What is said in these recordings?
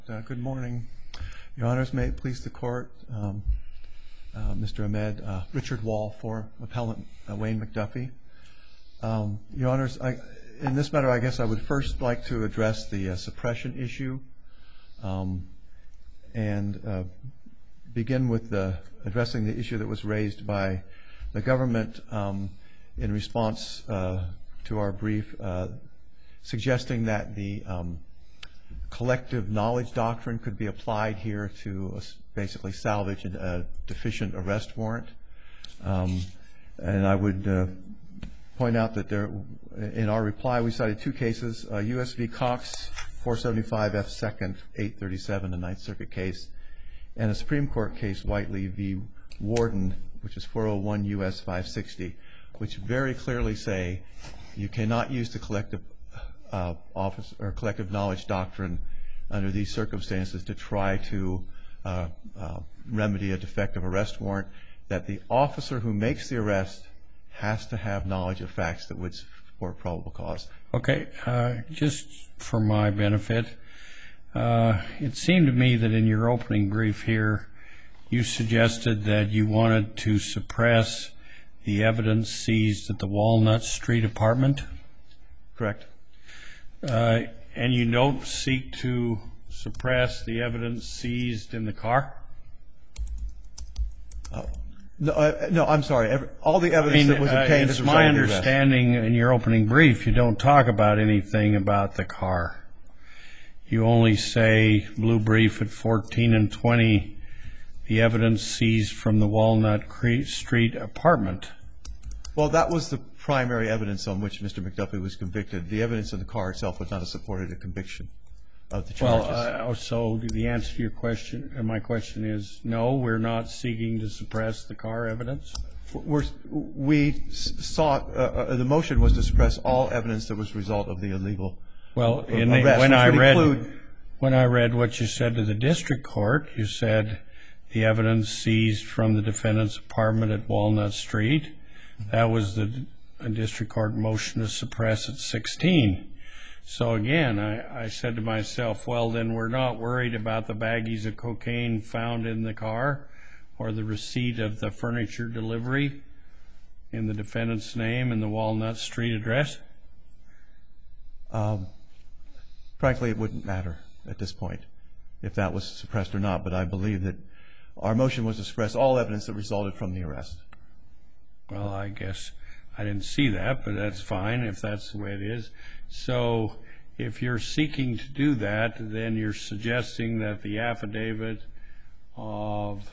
Good morning, Your Honors. May it please the Court, Mr. Ahmed, Richard Wall for Appellant Wayne McDuffie. Your Honors, in this matter, I guess I would first like to address the suppression issue and begin with addressing the issue that was raised by the government in response to our brief, suggesting that the collective knowledge doctrine could be applied here to basically salvage a deficient arrest warrant. And I would point out that in our reply we cited two cases, U.S. v. Cox, 475 F. 2nd, 837, a Ninth Circuit case, and a Supreme Court case, Whiteley v. Warden, which is 401 U.S. 560, which very clearly say you cannot use the collective collective knowledge doctrine under these circumstances to try to remedy a defective arrest warrant, that the officer who makes the arrest has to have knowledge of facts that would support probable cause. Okay, just for my benefit, it seemed to me that in your opening brief here you suggested that you wanted to suppress the evidence seized at the Walnut Street apartment. Correct. And you don't seek to suppress the evidence seized in the car? No, I'm sorry. All the evidence that was obtained as a result of the arrest. It's my understanding in your opening brief you don't talk about anything about the car. You only say, blue brief at 14 and 20, the evidence seized from the Walnut Street apartment. Well, that was the primary evidence on which Mr. McDuffie was convicted. The evidence in the car itself would not have supported a conviction of the charges. Well, so the answer to your question, my question is, no, we're not seeking to suppress the car evidence? We sought, the motion was to suppress all evidence that was a result of the illegal arrest. Well, when I read what you said to the district court, you said the evidence seized from the defendant's apartment at Walnut Street, that was the district court motion to suppress at 16. So again, I said to myself, well, then we're not worried about the baggies of cocaine found in the car or the receipt of the furniture delivery in the defendant's name and the Walnut Street address? Frankly, it wouldn't matter at this point if that was suppressed or not, but I believe that our motion was to suppress all evidence that resulted from the arrest. Well, I guess I didn't see that, but that's fine if that's the way it is. So if you're seeking to do that, then you're suggesting that the affidavit of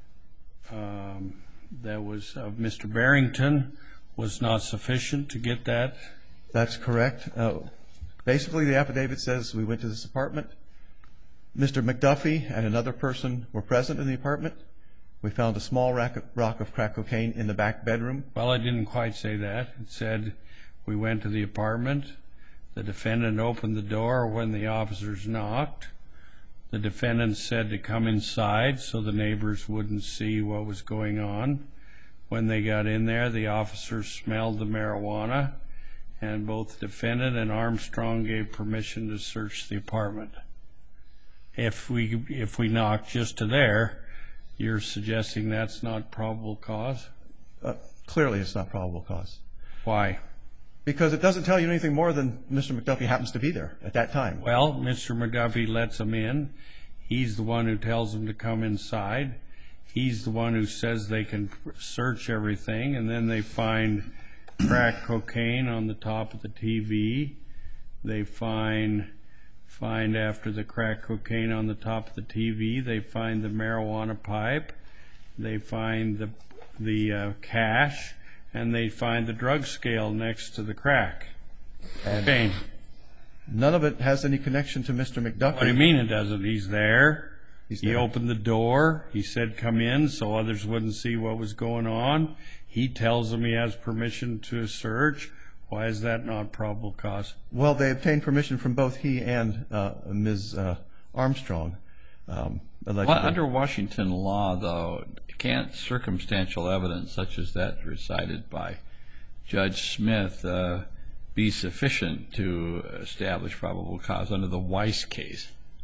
Mr. Barrington was not sufficient to get that? That's correct. Basically, the affidavit says we went to this apartment. Mr. McDuffie and another person were present in the apartment. We found a small rock of crack cocaine in the back bedroom. Well, it didn't quite say that. It said we went to the apartment. The defendant opened the door when the officers knocked. The defendant said to come inside so the neighbors wouldn't see what was going on. When they got in there, the officers smelled the marijuana, and both the defendant and Armstrong gave permission to search the apartment. If we knocked just to there, you're suggesting that's not probable cause? Clearly it's not probable cause. Why? Because it doesn't tell you anything more than Mr. McDuffie happens to be there at that time. Well, Mr. McDuffie lets them in. He's the one who tells them to come inside. He's the one who says they can search everything, and then they find crack cocaine on the top of the TV. They find after the crack cocaine on the top of the TV, they find the marijuana pipe, they find the cash, and they find the drug scale next to the crack cocaine. None of it has any connection to Mr. McDuffie. What do you mean it doesn't? He's there. He opened the door. He said come in so others wouldn't see what was going on. He tells them he has permission to search. Why is that not probable cause? Well, they obtained permission from both he and Ms. Armstrong. Under Washington law, though, can't circumstantial evidence such as that recited by Judge Smith be sufficient to establish probable cause under the Weiss case?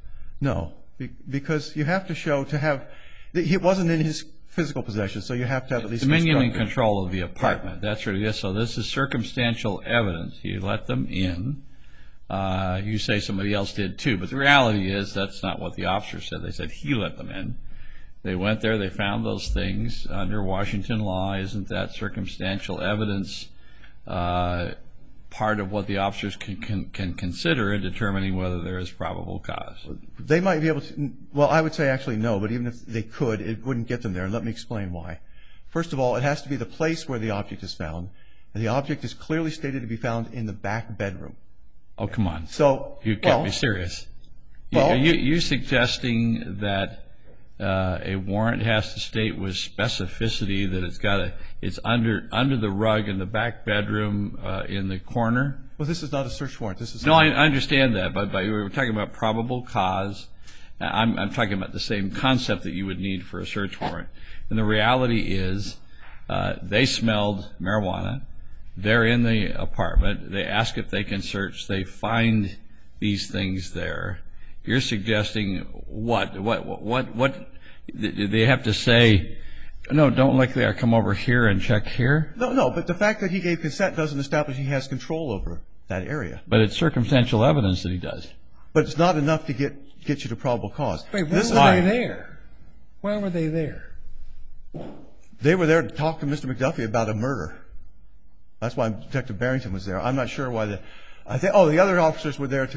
No, because you have to show he wasn't in his physical possession, so you have to have at least dominion and control of the apartment. Right. That's what it is. So this is circumstantial evidence. You let them in. You say somebody else did too, but the reality is that's not what the officer said. They said he let them in. They went there. They found those things. Under Washington law, isn't that circumstantial evidence part of what the officers can consider in determining whether there is probable cause? They might be able to. Well, I would say actually no, but even if they could, it wouldn't get them there. And let me explain why. First of all, it has to be the place where the object is found, and the object is clearly stated to be found in the back bedroom. Oh, come on. So you can't be serious. Well, you're suggesting that a warrant has to state with specificity that it's under the rug in the back bedroom in the corner? Well, this is not a search warrant. I understand that, but we were talking about probable cause. I'm talking about the same concept that you would need for a search warrant. And the reality is they smelled marijuana. They're in the apartment. They ask if they can search. They find these things there. You're suggesting what? They have to say, no, don't look there. Come over here and check here? No, but the fact that he gave consent doesn't establish he has control over that area. But it's circumstantial evidence that he does. But it's not enough to get you to probable cause. Wait, why were they there? Why were they there? They were there to talk to Mr. McDuffie about a murder. That's why Detective Barrington was there. I'm not sure why the other officers were there to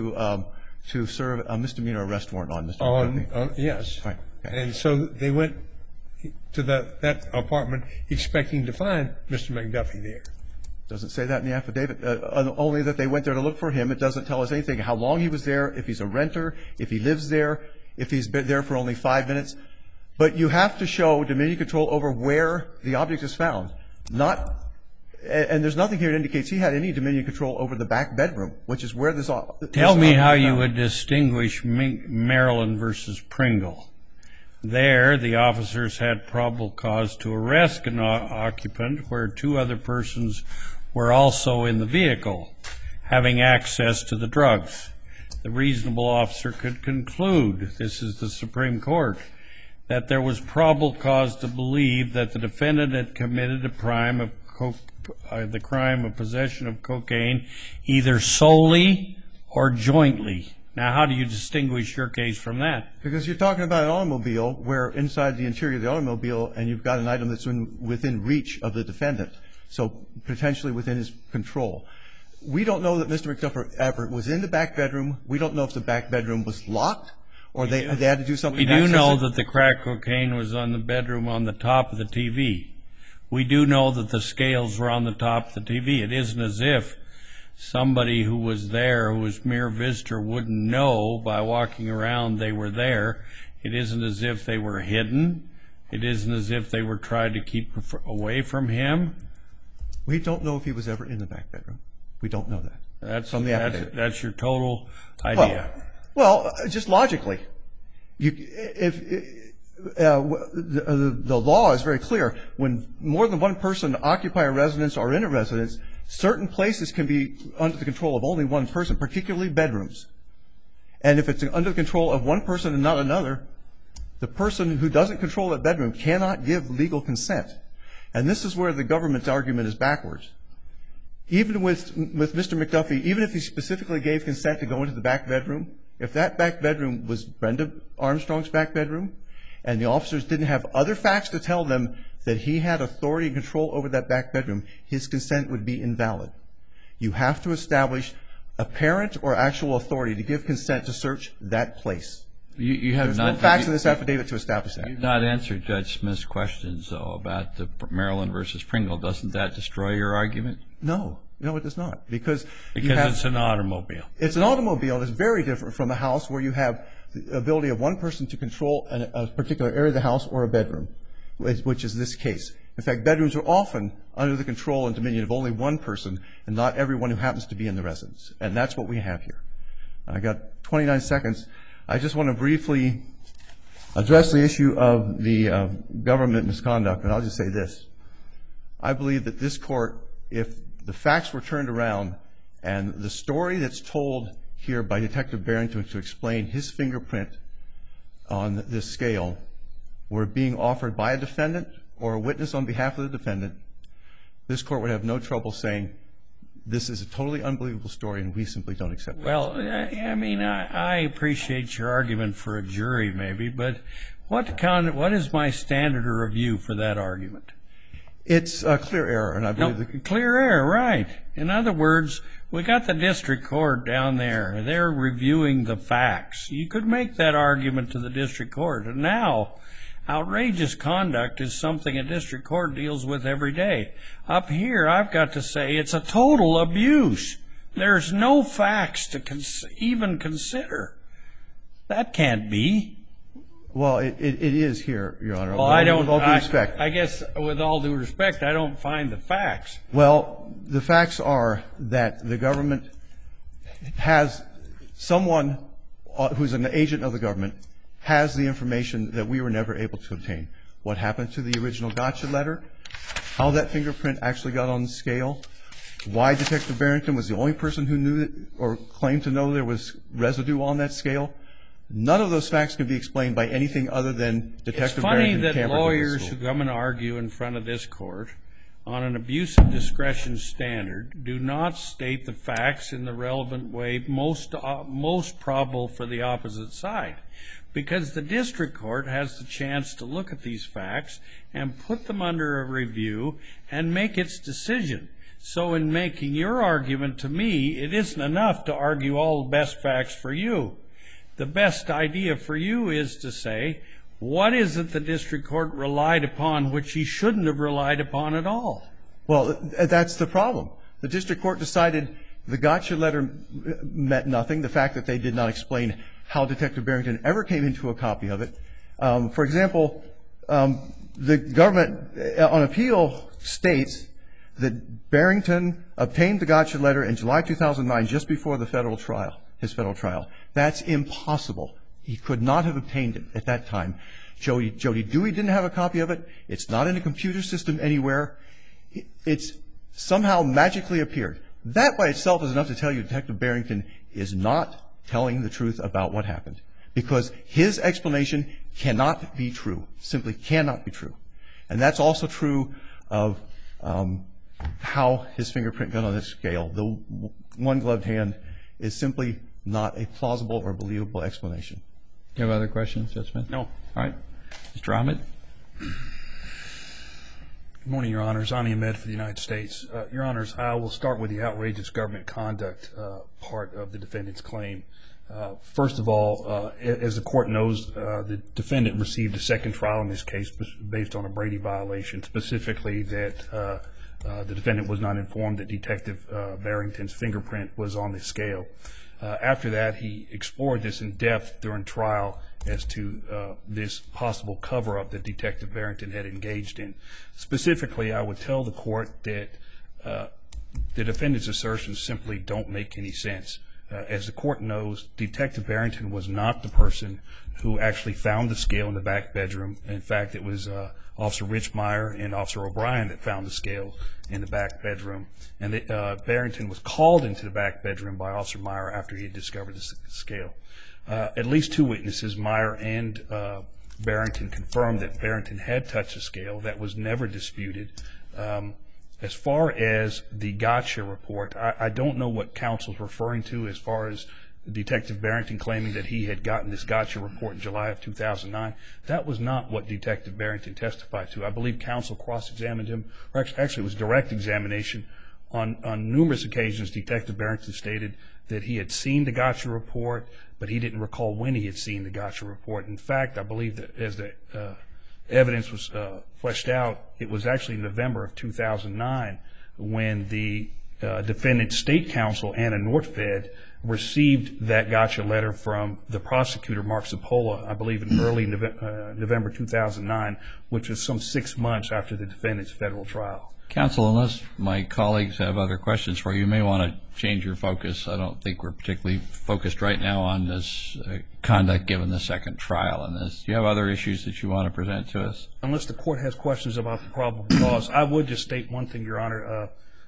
serve a misdemeanor arrest warrant on Mr. McDuffie. Yes. Right. Okay. And so they went to that apartment expecting to find Mr. McDuffie there. Doesn't say that in the affidavit. Only that they went there to look for him. It doesn't tell us anything. How long he was there, if he's a renter, if he lives there, if he's been there for only 5 minutes. But you have to show dominion control over where the object is found. And there's nothing here that indicates he had any dominion control over the back bedroom, which is where this Tell me how you would distinguish Maryland versus Pringle. There, the officers had probable cause to arrest an occupant where 2 other persons were also in the vehicle, having access to the drugs. The reasonable officer could conclude, this is the Supreme Court, that there was probable cause to believe that the defendant had committed the crime of possession of cocaine either solely or jointly. Now, how do you distinguish your case from that? Because you're talking about an automobile where inside the interior of the automobile and you've got an item that's within reach of the defendant, so potentially within his control. We don't know that Mr. McDuffie ever was in the back bedroom. We don't know if the back bedroom was locked or they had to do something. We do know that the crack cocaine was on the bedroom on the top of the TV. We do know that the scales were on the top of the TV. It isn't as if somebody who was there, who was mere visitor, wouldn't know by walking around they were there. It isn't as if they were hidden. It isn't as if they were trying to keep away from him. We don't know if he was ever in the back bedroom. We don't know that. That's from the affidavit. That's your total idea. Well, just logically, the law is very clear. When more than one person occupy a residence or in a residence, certain places can be under the control of only one person, particularly bedrooms. And if it's under the control of one person and not another, the person who doesn't control that bedroom cannot give legal consent. And this is where the government's argument is backwards. Even with Mr. McDuffie, even if he specifically gave consent to go into the back bedroom, if that back bedroom was Brenda Armstrong's back bedroom and the officers didn't have other facts to tell them that he had authority and control over that back bedroom, his consent would be invalid. You have to establish apparent or actual authority to give consent to search that place. There's no facts in this affidavit to establish that. You've not answered Judge Smith's questions, though, about the Maryland versus Pringle. Doesn't that destroy your argument? No, it does not. Because it's an automobile. It's an automobile, and it's very different from a house where you have the ability of one person to control a particular area of the house or a bedroom, which is this case. In fact, bedrooms are often under the control and dominion of only one person and not everyone who happens to be in the residence. And that's what we have here. I got 29 seconds. I just want to briefly address the issue of the government misconduct, and I'll just say this. I believe that this court, if the facts were turned around and the story that's told here by Detective Barrington to explain his fingerprint on this scale were being offered by a defendant or a witness on behalf of the defendant, this court would have no trouble saying this is a totally unbelievable story and we simply don't accept it. Well, I mean, I appreciate your argument for a jury maybe, but what is my standard of review for that argument? It's a clear error, and I believe clear error, right. In other words, we got the district court down there. They're reviewing the facts. You could make that argument to the district court. And now, outrageous conduct is something a district court deals with every day. Up here, I've got to say it's a total abuse. There's no facts to even consider. That can't be. Well, it is here, Your Honor. Well, with all due respect. I guess with all due respect, I don't find the facts. Well, the facts are that the government has someone who's an agent of the government has the information that we were never able to obtain. What happened to the original gotcha letter, how that fingerprint actually got on the scale, why Detective Barrington was the only person who knew or claimed to know there was residue on that scale. None of those facts can be explained by anything other than Detective Barrington. It's funny that lawyers who come and argue in front of this court on an abuse of discretion standard do not state the facts in the relevant way most probable for the opposite side. Because the district court has the chance to look at these facts and put them under a review and make its decision. So in making your argument to me, it isn't enough to argue all the best facts for you. The best idea for you is to say, what is it the district court relied upon which he shouldn't have relied upon at all? Well, that's the problem. The district court decided the gotcha letter meant nothing, the fact that they did not explain how Detective Barrington ever came into a copy of it. For example, the government on appeal states that Barrington obtained the gotcha letter in July 2009, just before the federal trial, his federal trial. That's impossible. He could not have obtained it at that time. Jody Dewey didn't have a copy of it. It's not in a computer system anywhere. It's somehow magically appeared. That by itself is enough to tell you Detective Barrington is not telling the truth about what happened, because his explanation cannot be true, simply cannot be true. And that's also true of how his fingerprint got on this scale. The one-gloved hand is simply not a plausible or believable explanation. Do you have other questions, Judge Smith? No. All right. Mr. Ahmed? Good morning, Your Honors. Ani Ahmed for the United States. Your Honors, I will start with the outrageous government conduct part of the defendant's claim. First of all, as the court knows, the defendant received a second trial in this case based on a Brady violation, specifically that the defendant was not informed that Detective Barrington's fingerprint was on the scale. After that, he explored this in depth during trial as to this possible cover-up that Detective Barrington had engaged in. Specifically, I would tell the court that the defendant's assertions simply don't make any sense. As the court knows, Detective Barrington was not the person who actually found the scale in the back bedroom. In fact, it was Officer Richmeyer and Officer O'Brien that found the scale in the back bedroom. And Barrington was called into the back bedroom by Officer Meyer after he had discovered the scale. At least two witnesses, Meyer and Barrington, confirmed that Barrington had touched the scale. That was never disputed. As far as the gotcha report, I don't know what counsel's referring to as far as Detective Barrington claiming that he had gotten this gotcha report in July of 2009. That was not what Detective Barrington testified to. I believe counsel cross-examined him, or actually it was direct examination. On numerous occasions, Detective Barrington stated that he had seen the gotcha report, but he didn't recall when he had seen the gotcha report. In fact, I believe that as the evidence was fleshed out, it was actually November of 2009 when the defendant's state counsel, Anna Northfed, received that gotcha letter from the prosecutor, Mark Zapola, I believe in early November 2009, which was some 6 months after the defendant's federal trial. Counsel, unless my colleagues have other questions for you, you may want to change your focus. I don't think we're particularly focused right now on this conduct given the second trial in this. Do you have other issues that you want to present to us? Unless the court has questions about the probable cause, I would just state one thing, Your Honor.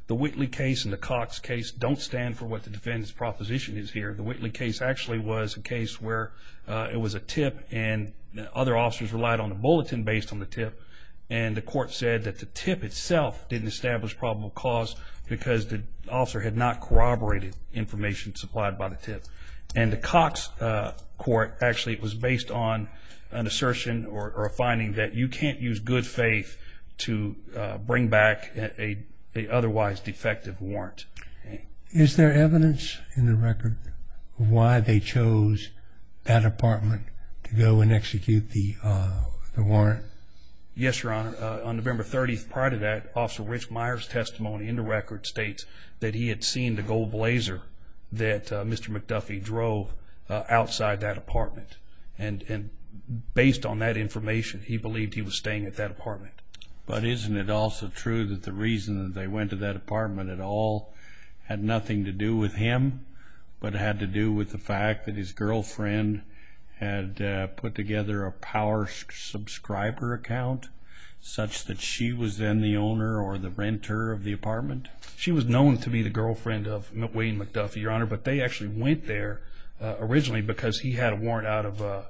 The Whitley case and the Cox case don't stand for what the defendant's proposition is here. The Whitley case actually was a case where it was a tip and other officers relied on the bulletin based on the tip, and the court said that the tip itself didn't establish probable cause because the officer had not corroborated information supplied by the tip. And the Cox court actually was based on an assertion or a finding that you can't use good faith to bring back a otherwise defective warrant. Is there evidence in the record of why they chose that apartment to go and execute the warrant? Yes, Your Honor. On November 30th, prior to that, Officer Rich Meyer's testimony in the record states that he had seen the gold Blazer that Mr. McDuffie drove outside that apartment. And based on that information, he believed he was staying at that apartment. But isn't it also true that the reason that they went to that apartment at all had nothing to do with him, but had to do with the fact that his girlfriend had put together a power subscriber account such that she was then the owner or the renter of the apartment? She was known to be the girlfriend of Wayne McDuffie, Your Honor, but they actually went there originally because he had a warrant out of,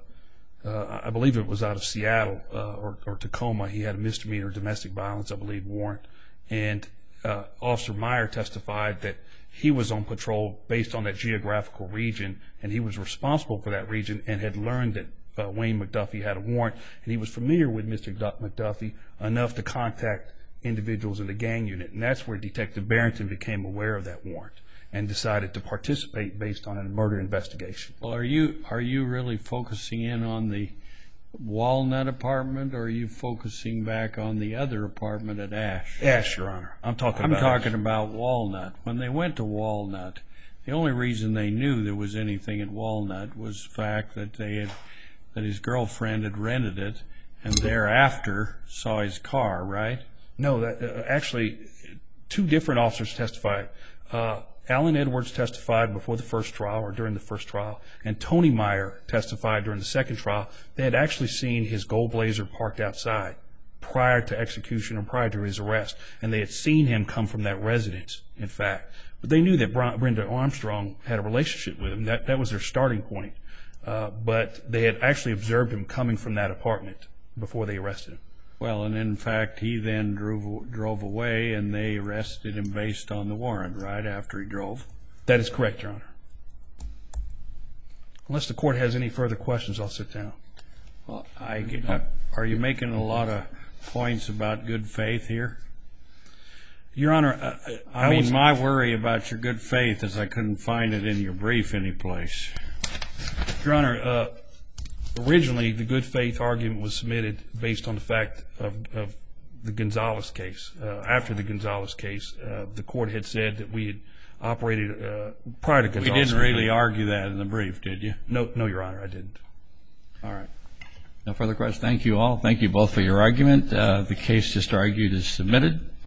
I believe it was out of Seattle or Tacoma. He had a misdemeanor domestic violence, I believe, warrant. And Officer Meyer testified that he was on patrol based on that geographical region, and he was responsible for that region and had learned that Wayne McDuffie had a warrant, and he was familiar with Mr. McDuffie enough to contact individuals in the gang unit. And that's where Detective Barrington became aware of that warrant and decided to participate based on a murder investigation. Well, are you really focusing in on the Walnut apartment, or are you focusing back on the other apartment at Ash? Ash, Your Honor. I'm talking about Walnut. When they went to Walnut, the only reason they knew there was anything at Walnut was the fact that that his girlfriend had rented it and thereafter saw his car, right? No, actually, two different officers testified. Alan Edwards testified before the first trial or during the first trial, and Tony Meyer testified during the second trial. They had actually seen his gold Blazer parked outside prior to execution or prior to his arrest, and they had seen him come from that residence, in fact. But they knew that Brenda Armstrong had a relationship with him. That was their starting point. But they had actually observed him coming from that apartment before they arrested him. Well, and in fact, he then drove away, and they arrested him based on the warrant, right, after he drove? That is correct, Your Honor. Unless the court has any further questions, I'll sit down. Well, are you making a lot of points about good faith here? Your Honor, my worry about your good faith is I couldn't find it in your brief anyplace. Your Honor, originally the good faith argument was submitted based on the fact of the Gonzalez case. After the Gonzalez case, the court had said that we had operated prior to Gonzalez. We didn't really argue that in the brief, did you? No, Your Honor, I didn't. All right. No further questions. Thank you all. Thank you both for your argument. The case just argued is submitted.